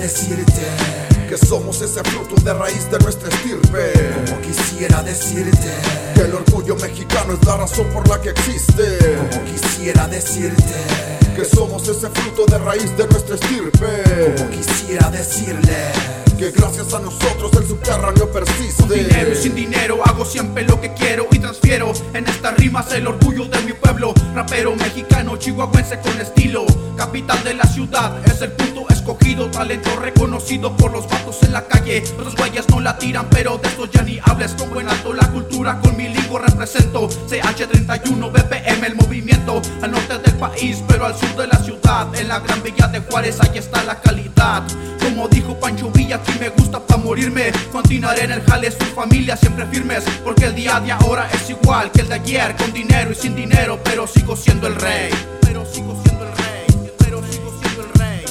decirte que somos ese fruto de raíz de nuestra estirpe. como quisiera decirte Que el orgullo mexicano es la razón por la que existe. como quisiera decirte Que somos ese fruto de raíz de nuestra estirpe. como quisiera decirle Que gracias a nosotros el subterráneo persiste. Con dinero y sin dinero hago siempre lo que quiero y transfiero en estas rimas el orgullo de mi pueblo. Rapero mexicano, chihuahuense con estilo. Capital de la ciudad, es el punto escogido. Talento reconocido por los vatos en la calle. Otros güeyes no la tiran, pero de esto ya ni hables. Pongo en alto la cultura, con mi lingua represento. CH31, BPM, el movimiento. Al norte del país, pero al sur de la ciudad. En la gran villa de Juárez, ahí está la calidad. Como dijo Pancho Villa, aquí me gusta pa' morirme. Continuaré en el jale, su familia siempre firmes. Porque el día de ahora es igual que el de ayer. Con dinero y sin dinero, pero sigo siendo el rey. Pero sigo siendo el rey. Pero sigo siendo el rey.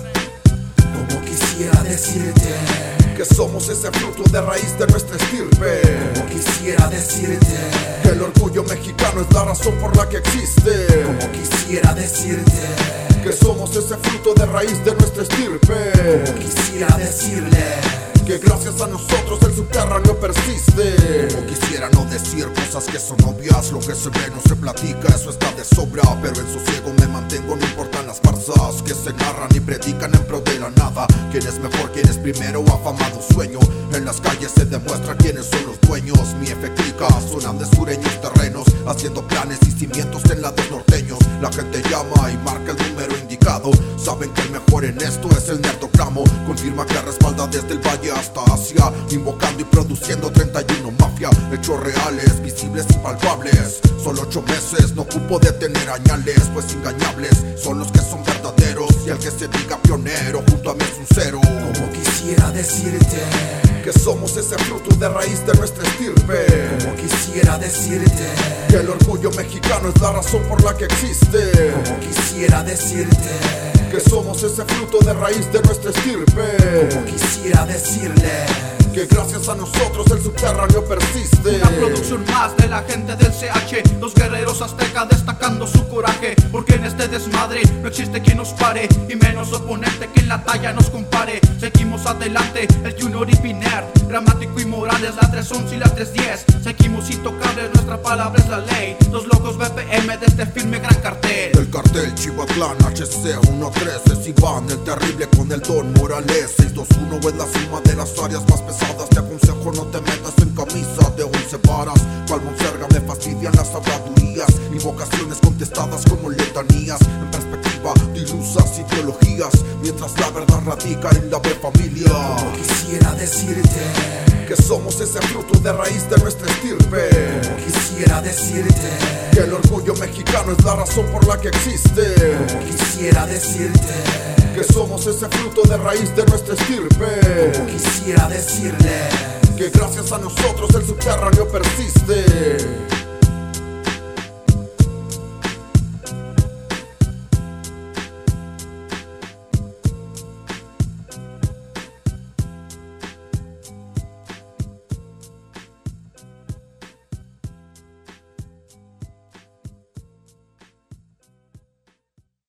como quisiera decirte Que somos ese fruto de raíz de nuestra estirpe. como quisiera decirte Que el orgullo mexicano es la razón por la que existe. como quisiera decirte Que somos ese fruto de raíz de nuestra estirpe. como quisiera decirle Que gracias a nosotros el subterráneo persiste. Como quisiera no decir cosas que son obvias. Lo que se ve no se platica, eso está de sobra. Pero en sosiego me mantengo, no importan las farsas que se narran y predican en pro de la nada. Quién es mejor, quién es primero, afamado sueño. En las calles se demuestra quiénes son los dueños. Mi efectica sonan de sureños terrenos, haciendo planes y cimientos en lados norteños. La gente llama y marca el número indicado. Saben que el mejor en esto es el nerdogramo. Confirma que respalda desde el valle hasta Asia, invocando y produciendo 31 mafia. Hechos reales, visibles y palpables. Solo 8 meses, no ocupo de tener añales, pues engañables son los que son verdaderos. Y el que se diga pionero junto a mí es un cero. como quisiera decirte Que somos ese fruto de raíz de nuestra estirpe. como quisiera decirte Que el orgullo mexicano es la razón por la que existe. como quisiera decirte Que somos ese fruto de raíz de nuestra estirpe. como quisiera decirle Que gracias a nosotros el subterráneo persiste. Una producción más de la gente del CH. Los guerreros aztecas destacando su coraje. Porque en este desmadre no existe quien nos pare. Y menos oponente que en la talla nos compare. Seguimos adelante, el Junior y Piner. Gramático y Morales, la 311 y la 310. Seguimos intocable, nuestra palabra es la ley. Los locos BPM de este firme gran cartel. El cartel Chihuatlán HC 113 es Iván el terrible con el Don Morales. 621 es la suma de las áreas más pesadas. Te aconsejo no te metas en camisa de 11 varas. Cual monserga me fastidian las habladurías. Invocaciones contestadas como letanías. En perspectiva de ilusas ideologías. Mientras la verdad radica en la de familia. como quisiera decirte Que somos ese fruto de raíz de nuestra estirpe. como quisiera decirte Que el orgullo mexicano es la razón por la que existe. como quisiera decirte Que somos ese fruto de raíz de nuestra estirpe. como quisiera decirle Que gracias a nosotros el subterráneo persiste.